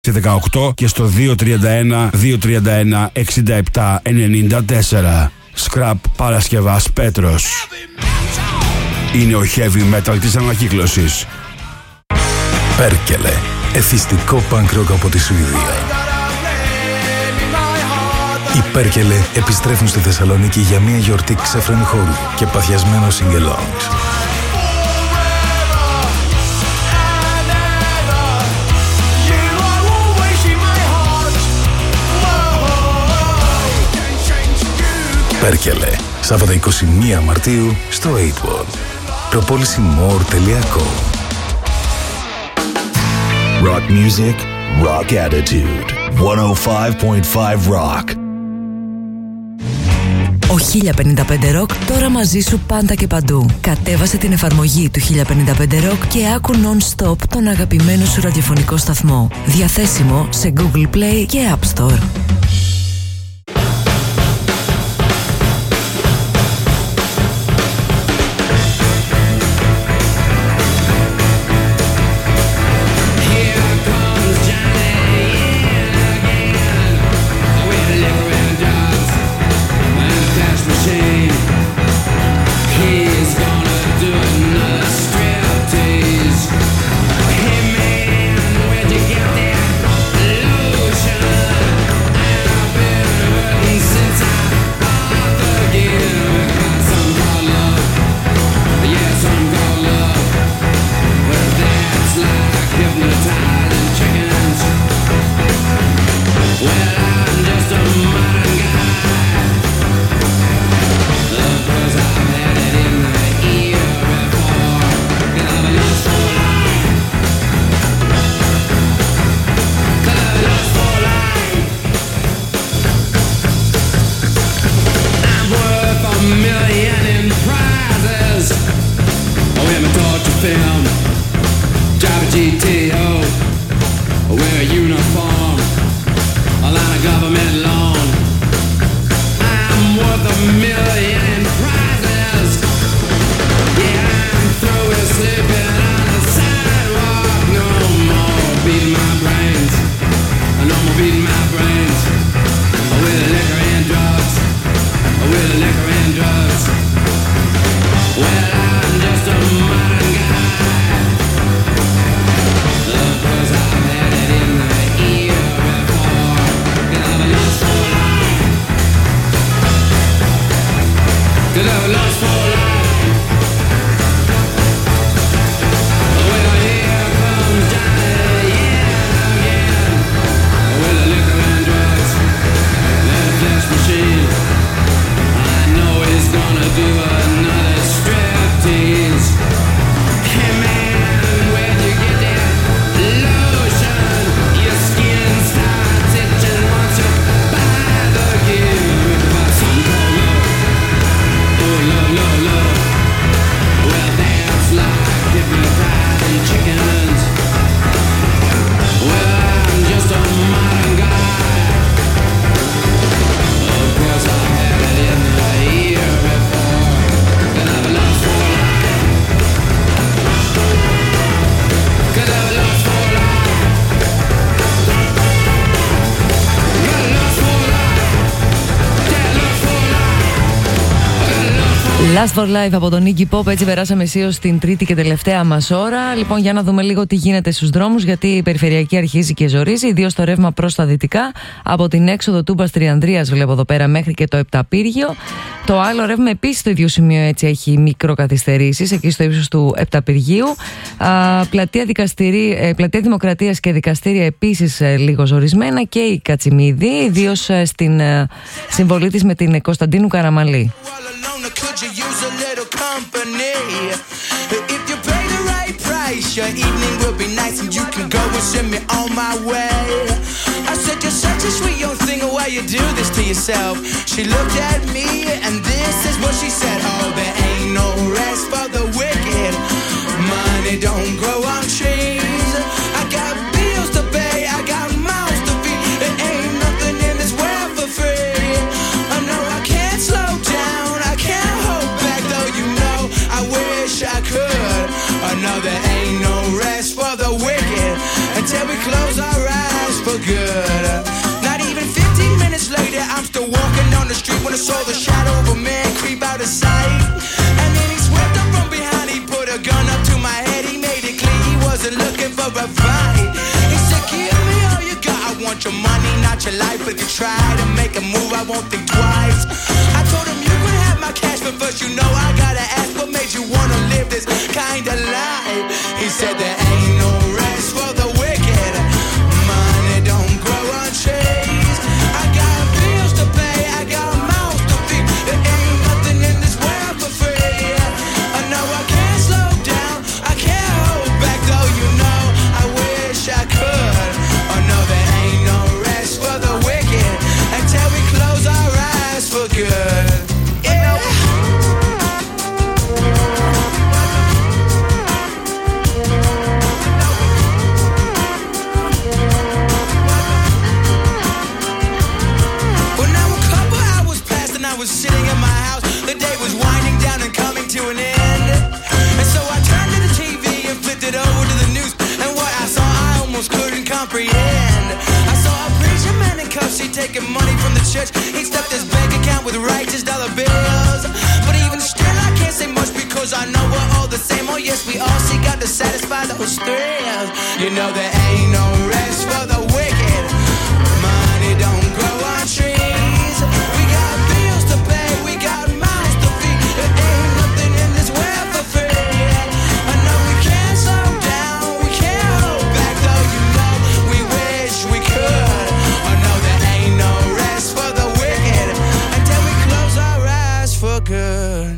18 και στο 231-231-67-94. Scrap Παρασκευάς Πέτρος. Είναι ο heavy metal της ανακύκλωσης. Πέρκελε, εθιστικό punk rock από τη Σουηδία. Οι Πέρκελε επιστρέφουν στη Θεσσαλονίκη για μια γιορτή ξέφρενη χώρου και παθιασμένο sing-alongs. Πέρκελε, Σάββατα 21 Μαρτίου στο 8 Προπόλησιμore.com. Rock music, rock attitude. 105.5 Rock. Ο 1055 Rock τώρα μαζί σου πάντα και παντού. Κατέβασε την εφαρμογή του 1055 Rock και άκου non-stop τον αγαπημένο σου ραδιοφωνικό σταθμό. Διαθέσιμο σε Google Play και App Store. Last for Life από τον Iggy Pop. Έτσι περάσαμε αισίως στην τρίτη και τελευταία μας ώρα. Λοιπόν, για να δούμε λίγο τι γίνεται στους δρόμους, γιατί η περιφερειακή αρχίζει και ζορίζει, ιδίως το ρεύμα προς τα δυτικά, από την έξοδο Τούμπας Τριανδρίας βλέπω εδώ πέρα μέχρι και το Επταπύργιο. Το άλλο ρεύμα επίσης στο ίδιο σημείο έτσι έχει μικροκαθυστερήσεις, εκεί στο ύψος του Επταπυργίου. Πλατεία Δημοκρατίας και δικαστήρια επίσης λίγο ζορισμένα, και η Κατσιμίδη, ιδίως στην συμβολή της με την Κωνσταντίνου Καραμαλή. Could you use a little company? If you pay the right price, your evening will be nice and you can go and send me on my way. I said, you're such a sweet young thing, why you do this to yourself? She looked at me and this is what she said. Oh, there ain't no rest for the wicked. Money don't grow on trees. I got bills to pay, I got mouths to feed. There ain't nothing in this world for free. I know I can't slow down, I can't hold back, though you know I wish I could. I know there ain't no rest for the wicked until we close our eyes. your life, but if you try to make a move, I won't think twice. I told him you could have my cash, but first you know I gotta ask, what made you wanna live this kind of life? He said there ain't no rest for the wicked. Money don't grow on trees. I got bills to pay, I got mouths to feed. There ain't nothing in this world for free. I know I can't slow down, I can't hold back, though you know I wish I could. Oh no, there ain't no rest for the wicked until we close our eyes for good. Was sitting in my house, the day was winding down and coming to an end. And so I turned to the TV and flipped it over to the news, and what I saw I almost couldn't comprehend. I saw a preacher man in cuffs, he taking money from the church. He stuffed his bank account with righteous dollar bills. But even still I can't say much because I know we're all the same. Oh yes, we all seek out to satisfy those thrills. You know there ain't no rest for the wicked. Money don't grow on trees. We got bills to pay, we got mouths to feed. There ain't nothing in this world for free. I know we can't slow down, we can't hold back, though you know we wish we could. I know there ain't no rest for the wicked until we close our eyes for good.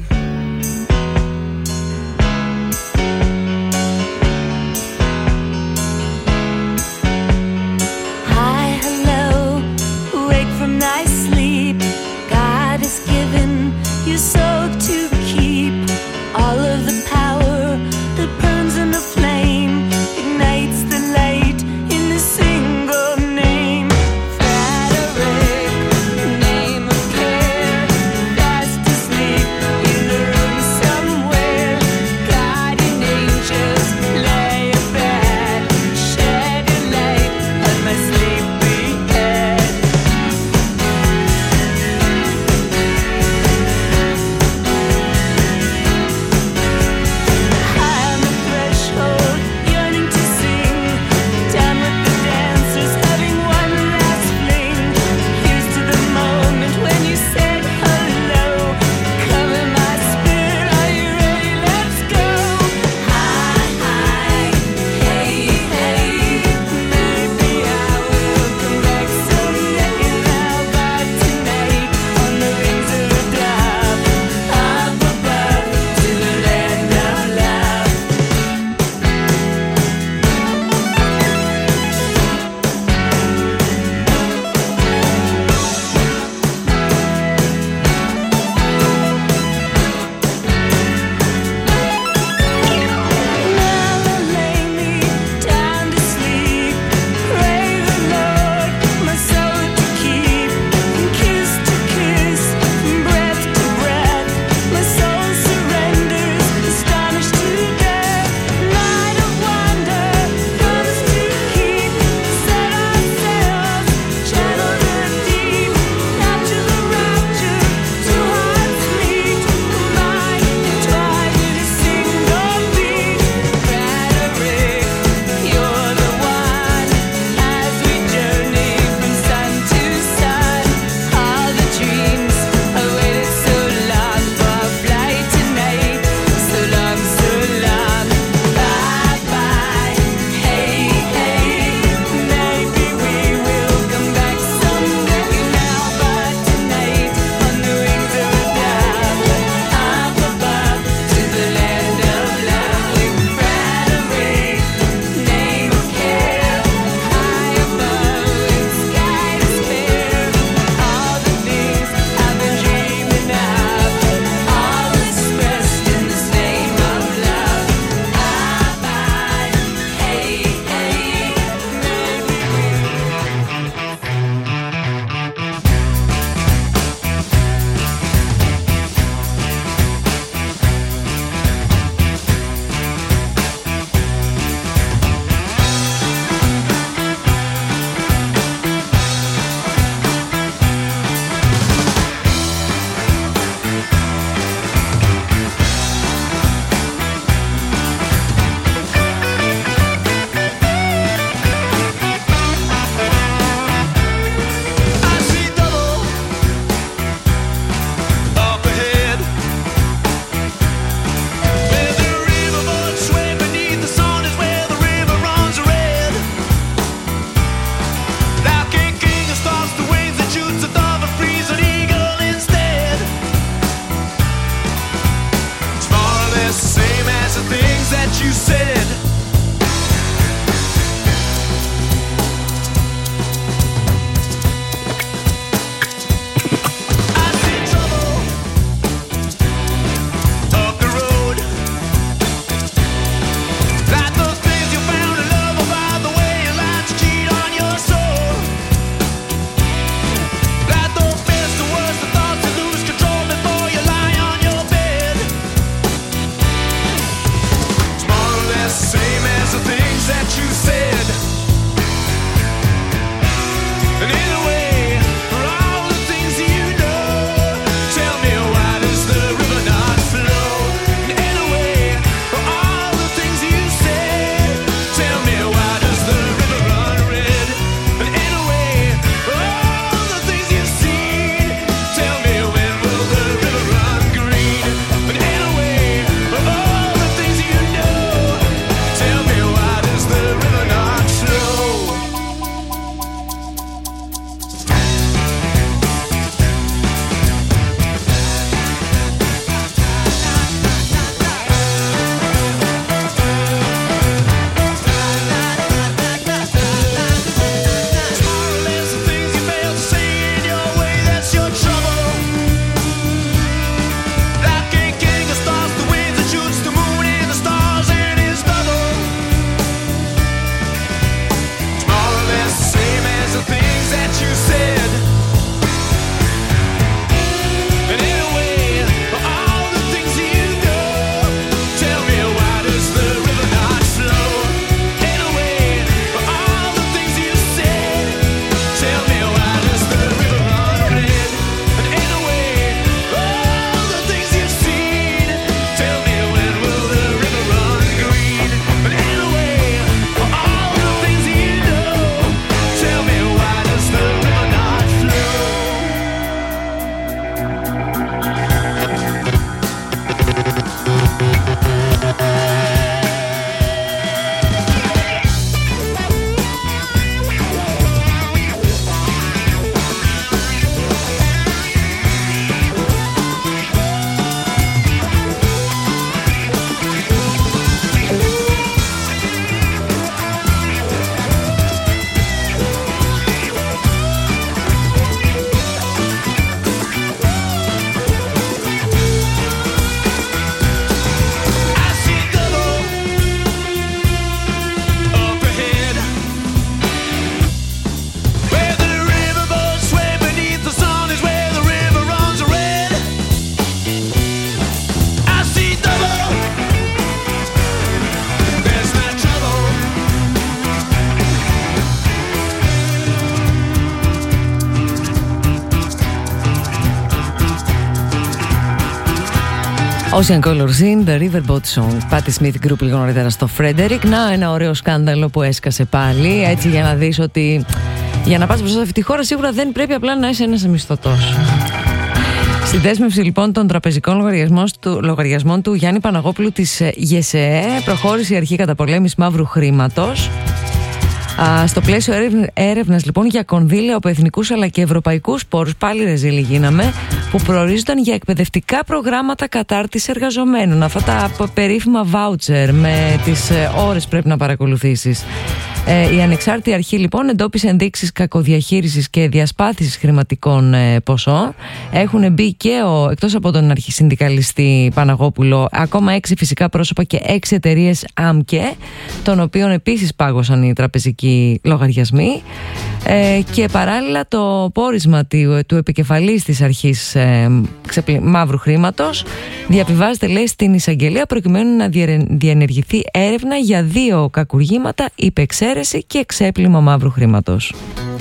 Ocean Color Scene, The Riverboat Song. Patti Smith Group λίγο νωρίτερα στο Frederick. Να, ένα ωραίο σκάνδαλο που έσκασε πάλι. Έτσι για να δεις ότι για να πας μπροστά σε αυτή τη χώρα σίγουρα δεν πρέπει απλά να είσαι ένας μισθωτός. Στη δέσμευση λοιπόν των τραπεζικών λογαριασμών του Γιάννη Παναγόπουλου της ΓΕΣΕΕ προχώρησε η αρχή καταπολέμησης μαύρου χρήματος. Στο πλαίσιο έρευνας λοιπόν για κονδύλια από εθνικούς αλλά και ευρωπαϊκούς πόρους, πάλι ρεζίλοι γίναμε, που προορίζονταν για εκπαιδευτικά προγράμματα κατάρτισης εργαζομένων. Αυτά τα περίφημα voucher με τις ώρες πρέπει να παρακολουθήσεις. Η ανεξάρτητη αρχή λοιπόν εντόπισε ενδείξεις κακοδιαχείρισης και διασπάθησης χρηματικών ποσών. Έχουν μπει και εκτός από τον αρχισυνδικαλιστή Παναγόπουλο ακόμα 6 φυσικά πρόσωπα και 6 εταιρείες ΑΜΚΕ, των οποίων επίσης πάγωσαν οι τραπεζικοί λογαριασμοί. Και παράλληλα το πόρισμα του επικεφαλής της αρχής μαύρου χρήματος διαβιβάζεται, λέει, στην εισαγγελία προκειμένου να διενεργηθεί έρευνα για 2 κακουργήματα, υπεξαίρεση και εξέπλυμα μαύρου χρήματος.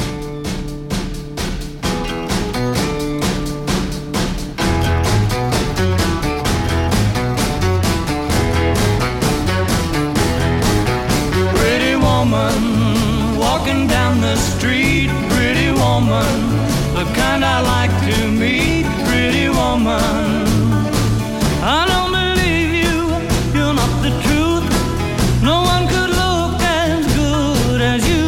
The kind I like to meet, pretty woman. I don't believe you, you're not the truth. No one could look as good as you.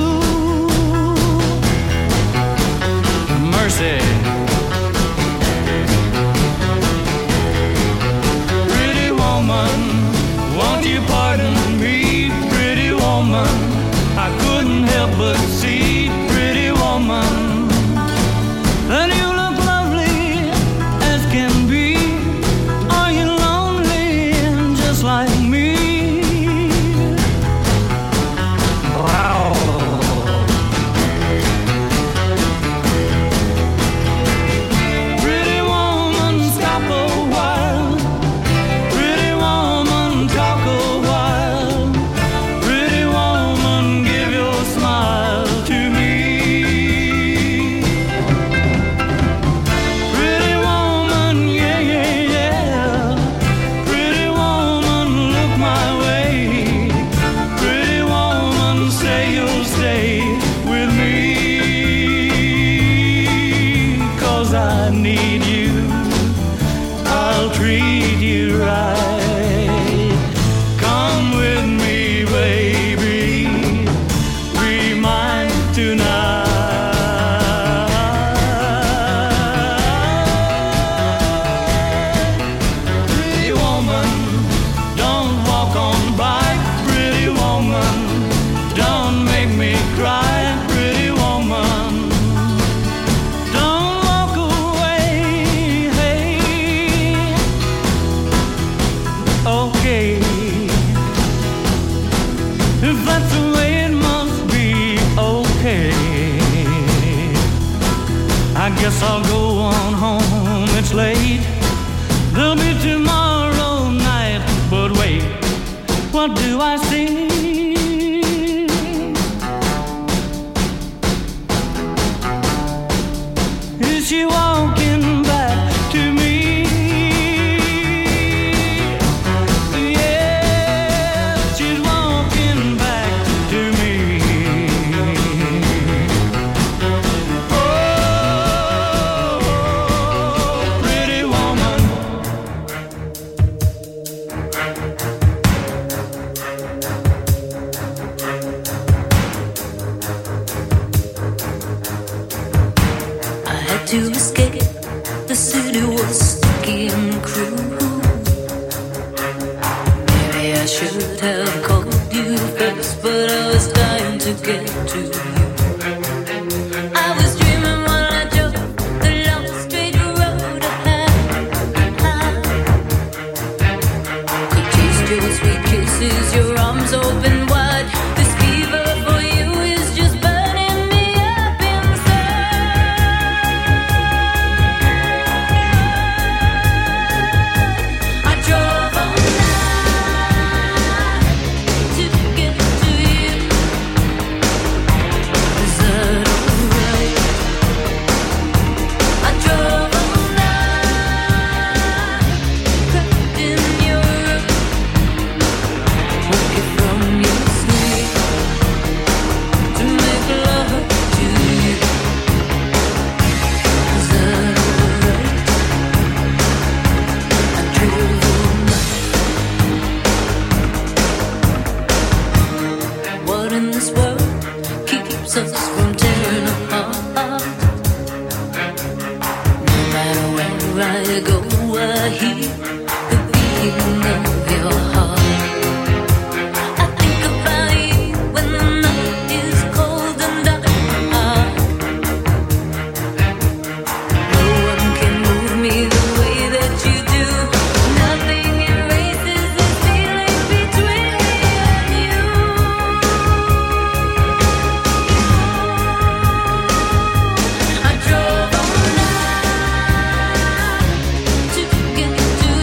Mercy. Pretty woman, won't you pardon me, pretty woman? I couldn't help but see, pretty woman. And you look lovely as can be. Are you lonely just like me? Pretty woman, stop a while. Pretty woman, talk a while. Pretty woman, give your smile to me. I need you, I'll treat you right. Come with me, baby, be mine tonight. Pretty woman, don't walk on by. Pretty woman, don't make me cry. Pretty woman, okay, if that's the way it must be, okay. I guess I'll go on home, it's late. There'll be tomorrow night, but wait, what do I see? Is she walking back to me? To escape, the city was sticky and cruel. Maybe I should have called you first, but I was dying to get to you. I was dreaming while I drove the long straight road ahead. Could taste your sweet kisses, your arms open wide. This fever for you is just burning me up inside. tearing apart. No matter where I go, I hear the beating of your heart. I think about you when the night is cold and dark. No one can move me the way that you do. Nothing erases this feeling between me and you. I drove all night to get to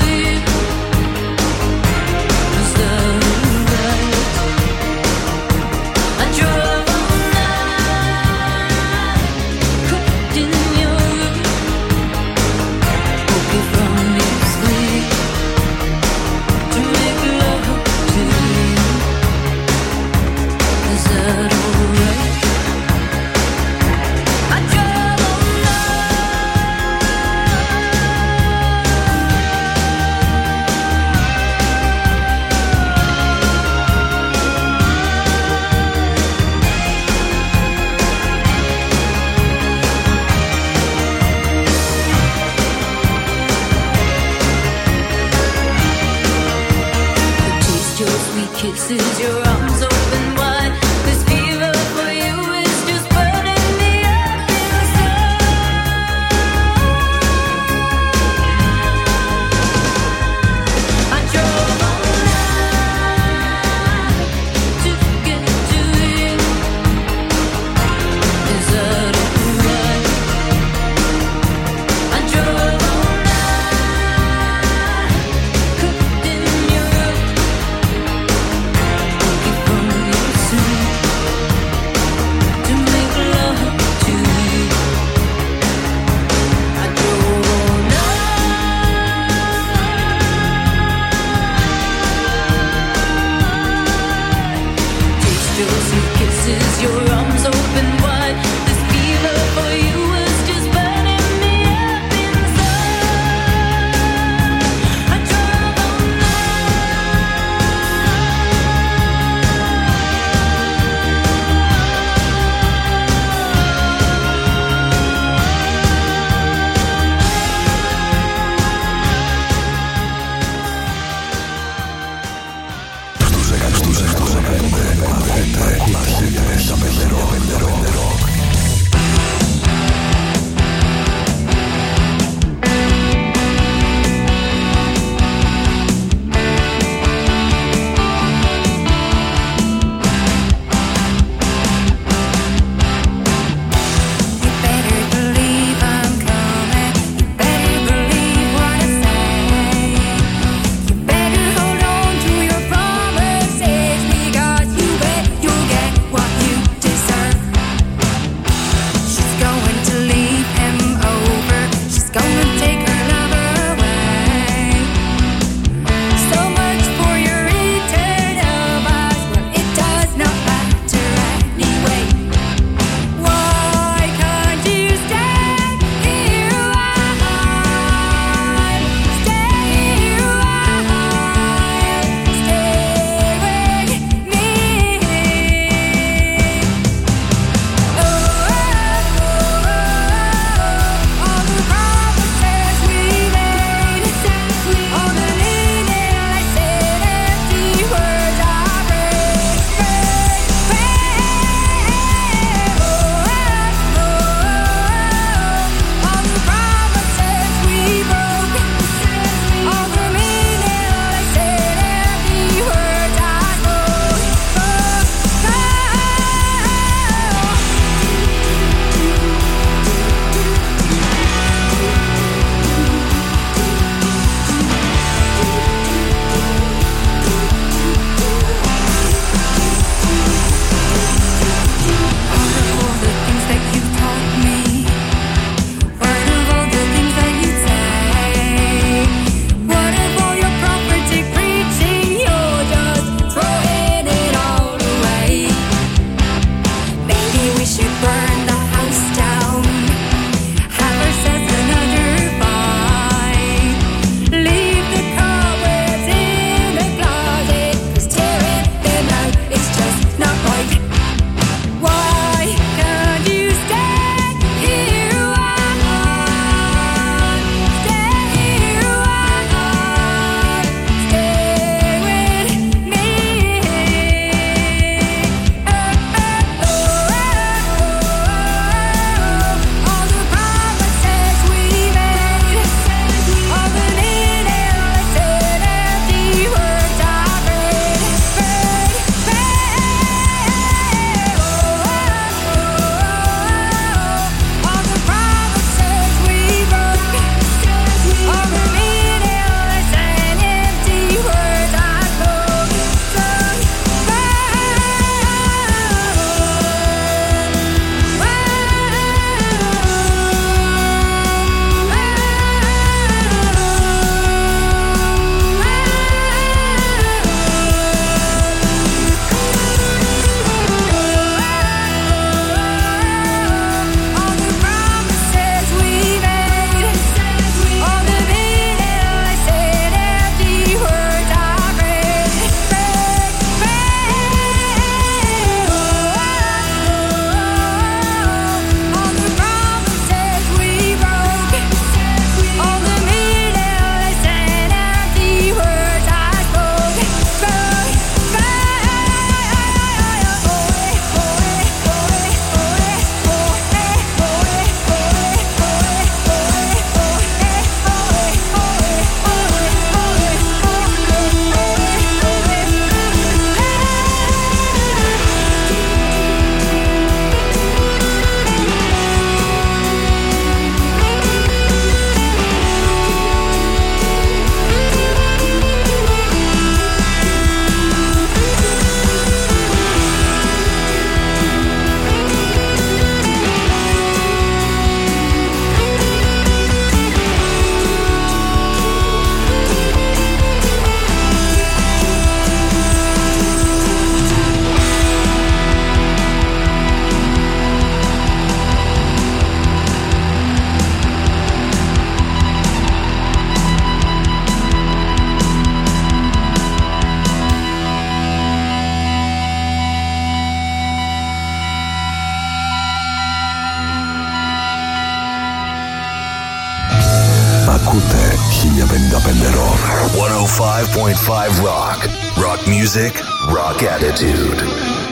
Ακούτε 1055 Rock. 105.5 Rock. Rock music, rock attitude.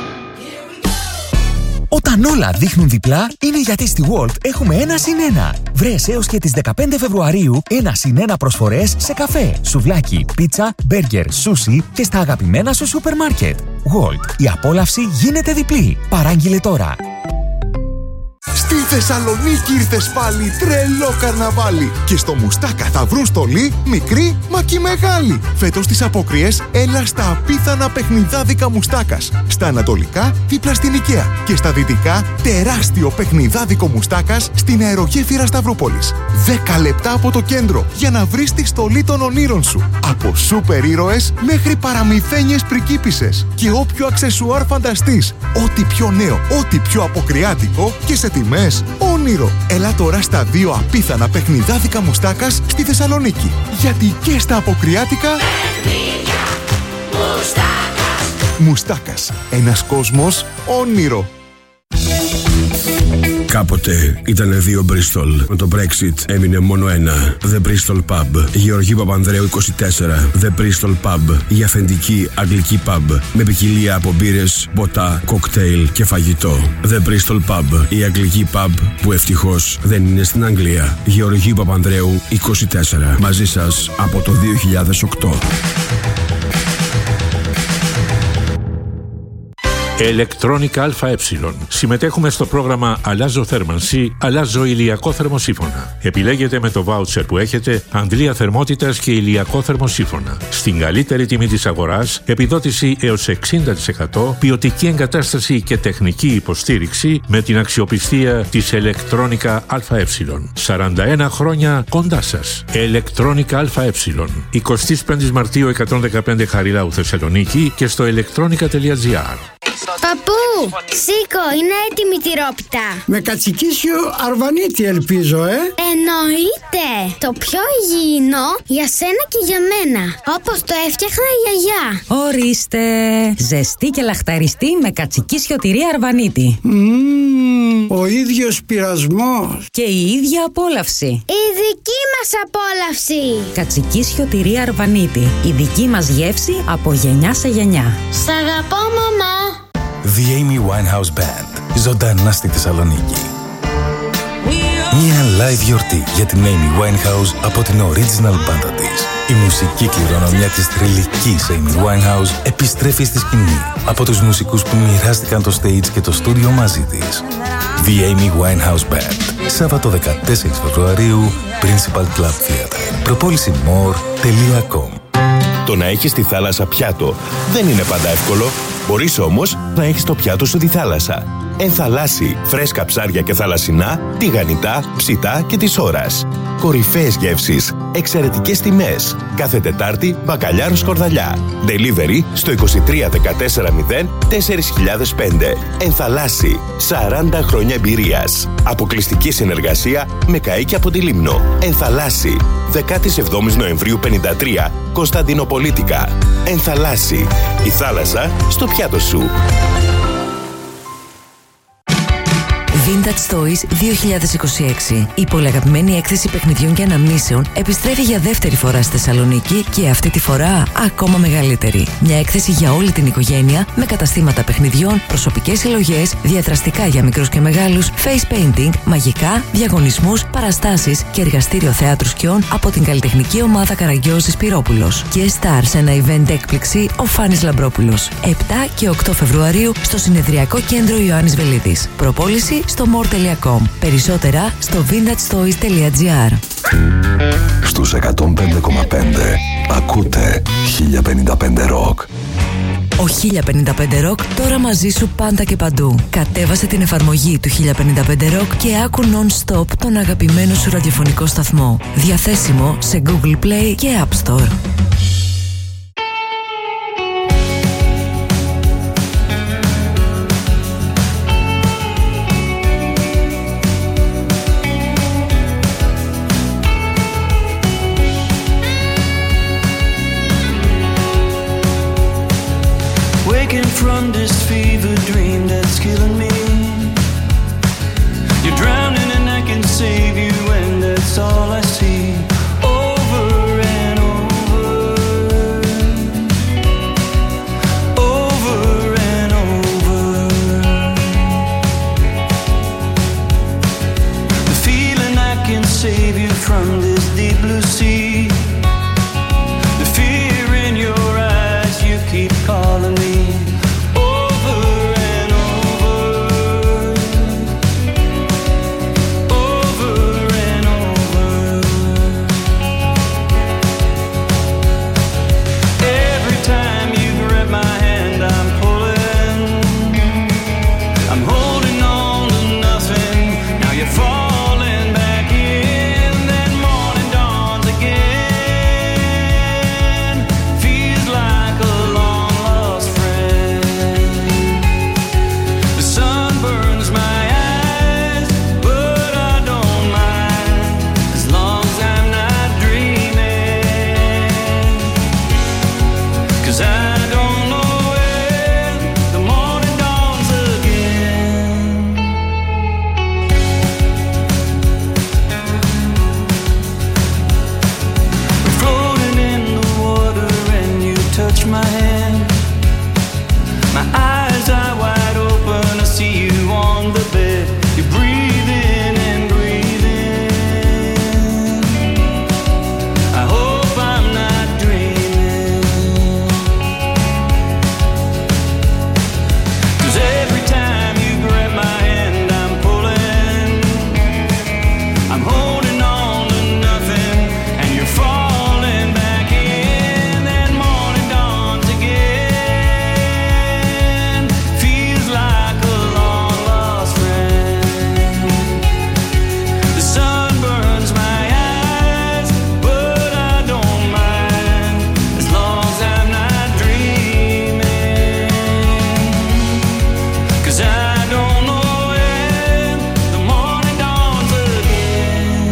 Όταν όλα δείχνουν διπλά, είναι γιατί στη Walt έχουμε 1+1. Βρες έως και τις 15 Φεβρουαρίου 1+1 προσφορές σε καφέ, σουβλάκι, πίτσα, μπέργκερ, σούσι και στα αγαπημένα σου σούπερ μάρκετ. Walt, η απόλαυση γίνεται διπλή. Παράγγειλε τώρα. Στη Θεσσαλονίκη ήρθες πάλι τρελό καρναβάλι. Και στο Μουστάκα θα βρουν στολή μικρή μα και μεγάλη. Φέτος τις απόκριες έλα στα απίθανα παιχνιδάδικα Μουστάκας. Στα ανατολικά δίπλα στην Οικαία. Και στα δυτικά τεράστιο παιχνιδάδικο Μουστάκας στην αερογέφυρα Σταυρούπολης. 10 λεπτά από το κέντρο για να βρεις τη στολή των ονείρων σου. Από σούπερ ήρωες μέχρι παραμυθένιες πρικίπισσες. Και όποιο αξεσουάρ φανταστείς. Ό,τι πιο νέο, ό,τι πιο αποκριάτικο και σε τιμές όνειρο. Έλα τώρα στα 2 απίθανα παιχνιδάδικα Μουστάκας στη Θεσσαλονίκη. Γιατί και στα αποκριάτικα Μουστάκας. Ένας κόσμος όνειρο. Κάποτε ήταν 2 Bristol. Με το Brexit έμεινε μόνο ένα. The Bristol Pub. Γεωργίου Παπανδρέου 24. The Bristol Pub. Η αυθεντική αγγλική pub. Με ποικιλία από μπύρες, ποτά, κοκτέιλ και φαγητό. The Bristol Pub. Η αγγλική pub που ευτυχώς δεν είναι στην Αγγλία. Γεωργίου Παπανδρέου 24. Μαζί σας από το 2008. Electronic ΑΕ. Συμμετέχουμε στο πρόγραμμα Αλλάζω θέρμανση, αλλάζω ηλιακό θερμοσύφωνα. Επιλέγετε με το βάουτσερ που έχετε αντλία θερμότητας και ηλιακό θερμοσύφωνα. Στην καλύτερη τιμή της αγοράς, επιδότηση έως 60%, ποιοτική εγκατάσταση και τεχνική υποστήριξη με την αξιοπιστία της Electronic ΑΕ. 41 χρόνια κοντά σας. Electronic ΑΕ. 25 Μαρτίου 115 Χαριλάου Θεσσαλονίκη και στο electronica.gr. Παππού, σήκω, είναι έτοιμη η τυρόπιτα. Με κατσικίσιο αρβανίτη ελπίζω, Εννοείται. Το πιο υγιεινό για σένα και για μένα. Όπως το έφτιαχνα η γιαγιά. Ορίστε. Ζεστή και λαχταριστή με κατσικίσιο τυρί αρβανίτη. Ο ίδιος πειρασμός. Και η ίδια απόλαυση. Η δική μας απόλαυση. Κατσικίσιο τυρί αρβανίτη. Η δική μας γεύση από γενιά σε γενιά. Σ' αγαπώ, μαμά. The Amy Winehouse Band. Ζωντανά στη Θεσσαλονίκη. Μια live γιορτή για την Amy Winehouse από την original μπάντα της. Η μουσική κληρονομιά της θρυλικής Amy Winehouse επιστρέφει στη σκηνή από τους μουσικούς που μοιράστηκαν το stage και το στούντιο μαζί της. The Amy Winehouse Band. Σάββατο 14 Φεβρουαρίου, Principal Club Theatre. Προπόληση more.com. Το να έχεις τη θάλασσα πιάτο δεν είναι πάντα εύκολο. Μπορείς όμως να έχεις το πιάτο σου τη θάλασσα. Ενθαλάσσι, φρέσκα ψάρια και θαλασσινά, τηγανιτά, ψητά και της ώρας. Κορυφαίες γεύσεις, εξαιρετικές τιμές. Κάθε Τετάρτη, μπακαλιάρο σκορδαλιά. Delivery στο 23 140 4005. Ενθαλάσσι, 40 χρόνια εμπειρίας. Αποκλειστική συνεργασία με καΐκι από τη Λίμνο. Ενθαλάσσι, 17 Νοεμβρίου 53, Κωνσταντινοπολίτικα. Ενθαλάσσι, η θάλασσα στο πιάτο σου. Vintage Toys 2026. Η πολυαγαπημένη έκθεση παιχνιδιών και αναμνήσεων επιστρέφει για δεύτερη φορά στη Θεσσαλονίκη και αυτή τη φορά ακόμα μεγαλύτερη. Μια έκθεση για όλη την οικογένεια με καταστήματα παιχνιδιών, προσωπικές συλλογές, διαδραστικά για μικρούς και μεγάλους, face painting, μαγικά, διαγωνισμούς, παραστάσεις και εργαστήριο θεάτρου σκιών από την καλλιτεχνική ομάδα Καραγκιόζης Πυρόπουλος. Και star σε ένα event έκπληξη ο Φάνης Λαμπρόπουλος. 7 και 8 Φεβρουαρίου στο Συνεδριακό Κέντρο Ιωάννης Βελίδης. Προπόληση στο more.com. Περισσότερα στο vintagetoys.gr. Στους 105,5 ακούτε 1055 Rock. Ο 1055 Rock τώρα μαζί σου πάντα και παντού. Κατέβασε την εφαρμογή του 1055 Rock και άκου non-stop τον αγαπημένο σου ραδιοφωνικό σταθμό. Διαθέσιμο σε Google Play και App Store. From this fever dream that's killing me, you're drowning and I can save you, and that's all I see. Oh, from this deep blue sea. The fear in your eyes, you keep calling me over and over, over and over. Every time you grab my hand, I'm pulling, I'm holding on to nothing. Now you're falling back in, that morning dawns again. Feels like a long lost friend. The sun burns my eyes, but I don't mind, as long as I'm not dreaming. 'Cause I don't know when the morning dawns again. We're floating in the water and you touch my hand. My eyes are wide open, I see you on the bed. You're breathing and breathing. I hope I'm not dreaming. 'Cause every time you grab my hand, I'm pulling, I'm holding on to nothing, and you're falling back in, that morning dawns again. Feels like a long lost friend. The sun burns my eyes, but I don't mind, as long as I'm not dreaming. 'Cause I don't know when the morning dawns again.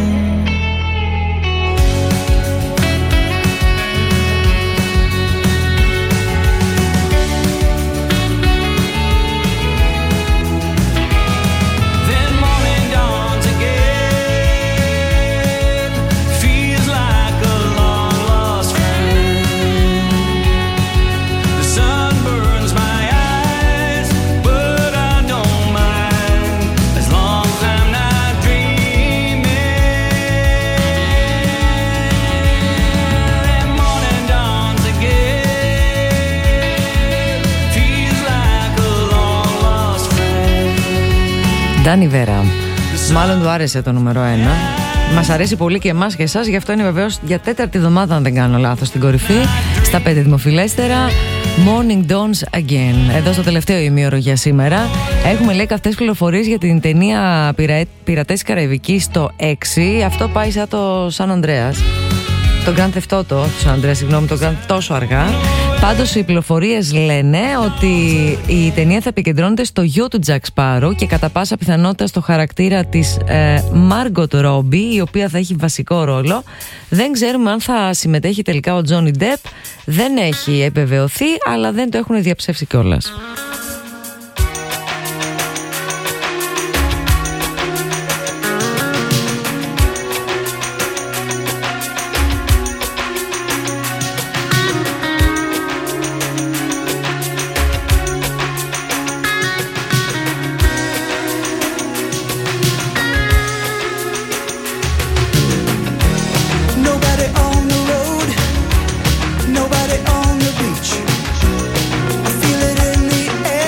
Then morning dawns again. Feels like a long lost friend. The sun burns my eyes, but I don't mind, as long as I'm not dreaming. Then morning dawns again. Feels like a long lost friend. Ντάνι Βέρα. Μάλλον του άρεσε το νούμερο 1. Μας αρέσει πολύ και εμάς και εσάς, γι' αυτό είναι βεβαίως για τέταρτη εβδομάδα, αν δεν κάνω λάθος, στην κορυφή, στα 5 δημοφιλέστερα. Morning Dawns Again. Εδώ στο τελευταίο ημίωρο για σήμερα. Έχουμε, λέει, καυτές πληροφορίες για την ταινία Πειρατές Καραϊβικής στο 6. Αυτό πάει σαν το Σαν Ανδρέας. Το Grand Theft Auto, το Σαν Ανδρέας, συγγνώμη, το Grand Τόσο αργά. Πάντως οι πληροφορίες λένε ότι η ταινία θα επικεντρώνεται στο γιο του Jack Sparrow και κατά πάσα πιθανότητα στο χαρακτήρα της Margot Robbie, η οποία θα έχει βασικό ρόλο. Δεν ξέρουμε αν θα συμμετέχει τελικά ο Johnny Depp. Δεν έχει επιβεβαιωθεί, αλλά δεν το έχουν διαψεύσει κιόλας. Nobody on the road, nobody on the beach. I feel it in the air.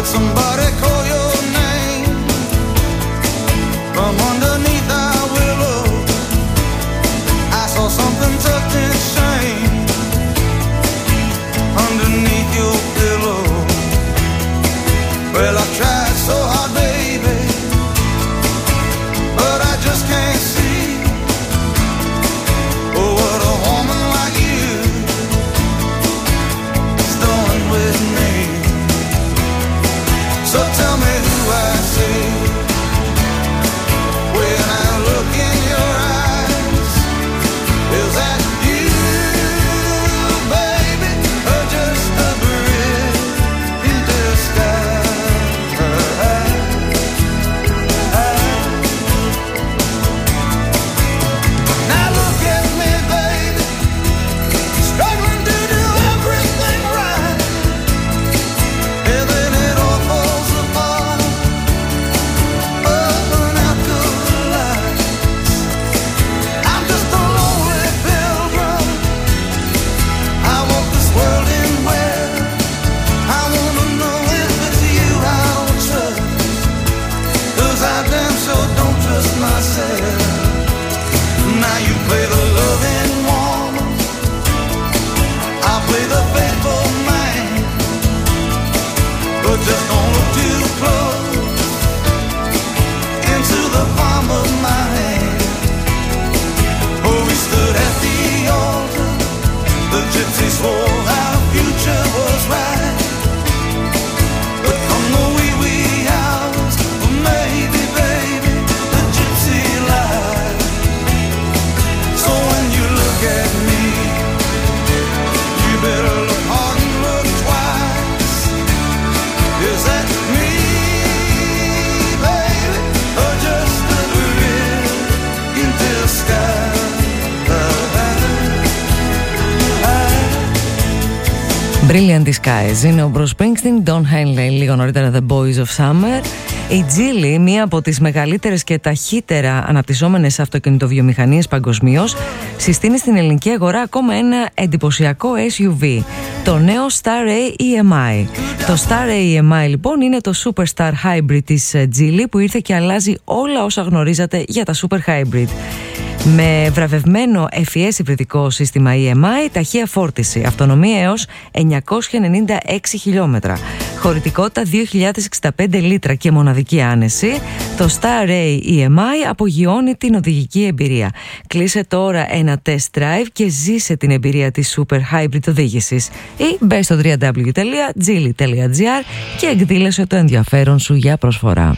somebody call your name from underneath our willow. I saw something tucked in shame underneath your pillow. Well, I tried so hard, baby, but I just can't see. Oh, what a woman like you is doing with me. So tell me who I see when I look in your eyes. Is that you, baby, or just a bridge in disguise? Now look at me, baby, struggling to do everything right, and then it all falls apart. Burn out good lights. I'm just a lonely pilgrim. I walk this world in where I wanna know if it's you I'll trust, 'cause I damn sure don't trust myself. Now you play the loving woman, I play the faithful man, but just don't look too close into the palm of my hand. Oh, we stood at the altar, the gypsies swore our future was right, but come the wee hours, well, maybe, baby, the gypsy lied. So when you look at me, you better look hard and look twice. Is that me, baby, or just a bridge in disguise? Brilliant Disguise είναι ο Bruce Springsteen, Don Henley λίγο νωρίτερα The Boys of Summer. Η Geely, μία από τις μεγαλύτερες και ταχύτερα αναπτυσσόμενες αυτοκινητοβιομηχανίες παγκοσμίως, συστήνει στην ελληνική αγορά ακόμα ένα εντυπωσιακό SUV, το νέο Star-A EMI. Το Star-A EMI λοιπόν είναι το Superstar Hybrid της Geely που ήρθε και αλλάζει όλα όσα γνωρίζατε για τα Super Hybrid. Με βραβευμένο FES υβριδικό σύστημα EMI, ταχεία φόρτιση, αυτονομία έως 996 χιλιόμετρα, χωρητικότητα 2.065 λίτρα και μοναδική άνεση, το Star-A EMI απογειώνει την οδηγική εμπειρία. Κλείσε τώρα ένα test drive και ζήσε την εμπειρία της Super Hybrid οδήγησης ή μπες στο www.geely.gr και εκδήλωσε το ενδιαφέρον σου για προσφορά.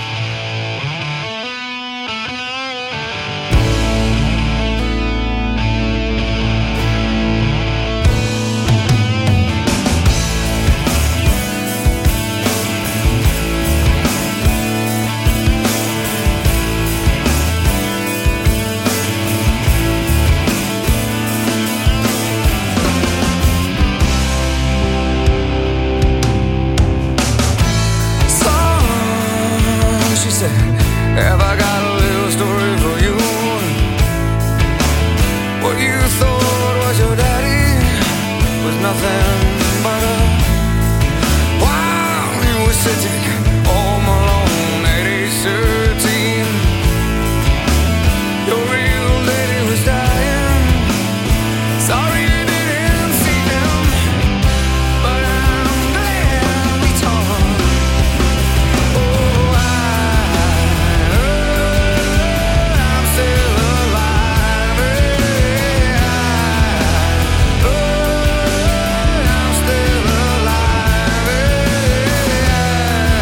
Have I got a little story for you? What you thought was your daddy was nothing but a while you were sitting home alone at age 13. Your real daddy was dying. Sorry you didn't see him, but I'm glad we talked. Oh, I'm still alive. I'm still alive.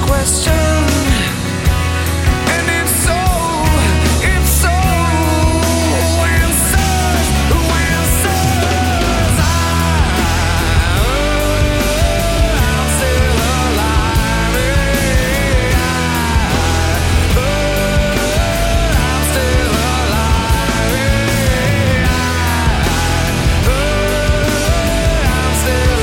question. And it's so answers, I'm still alive. I'm still alive. I'm still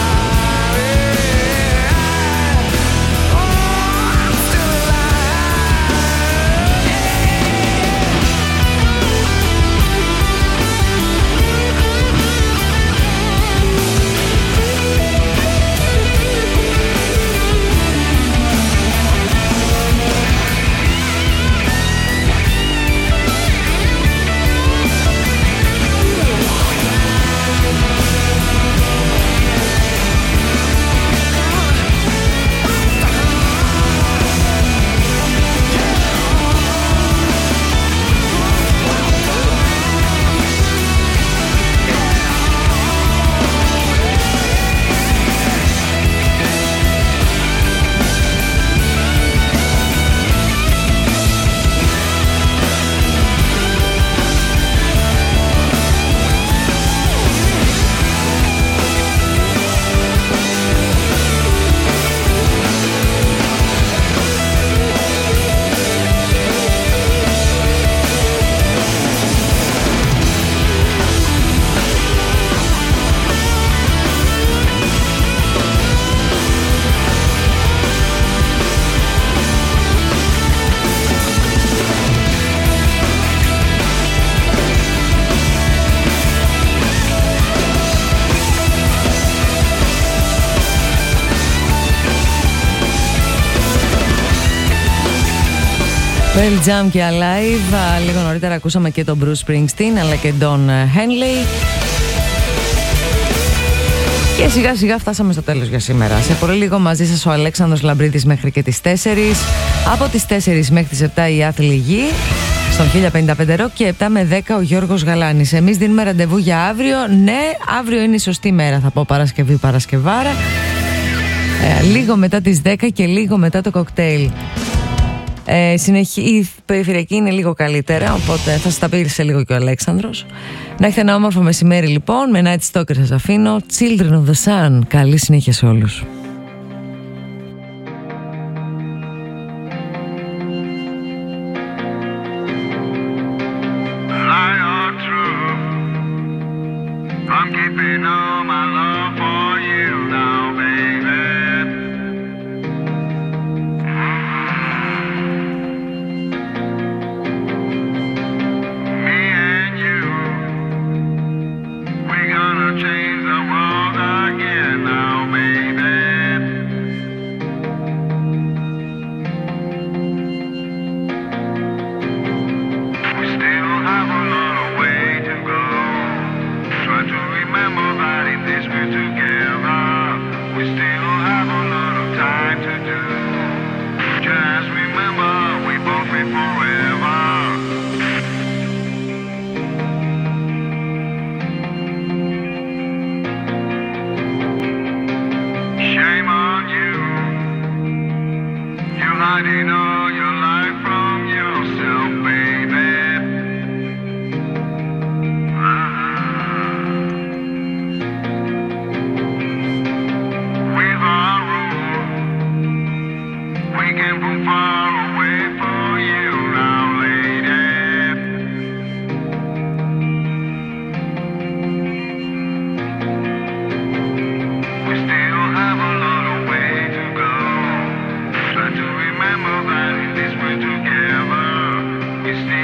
Pearl Jam και Alive. Λίγο νωρίτερα ακούσαμε και τον Bruce Springsteen αλλά και τον Henley. Και σιγά σιγά φτάσαμε στο τέλος για σήμερα. Σε πολύ λίγο μαζί σας ο Αλέξανδρος Λαμπρίτης μέχρι και τις 4. Από τις 4 μέχρι τις 7 η Άθλη Γη στον 1055 Rock και 7 με 10 ο Γιώργος Γαλάνης. Εμείς δίνουμε ραντεβού για αύριο. Ναι, αύριο είναι η σωστή μέρα, θα πω Παρασκευή, Παρασκευάρα. Λίγο μετά τις 10 και λίγο μετά το κοκτέιλ. Η περιφερειακή είναι λίγο καλύτερα, οπότε θα σας τα πει σε λίγο και ο Αλέξανδρος. Να έχετε ένα όμορφο μεσημέρι λοιπόν. Με Night Stalker σας αφήνω. Children of the Sun. Καλή συνέχεια σε όλους.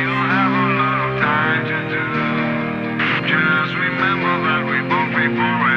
Just remember that we both be forever.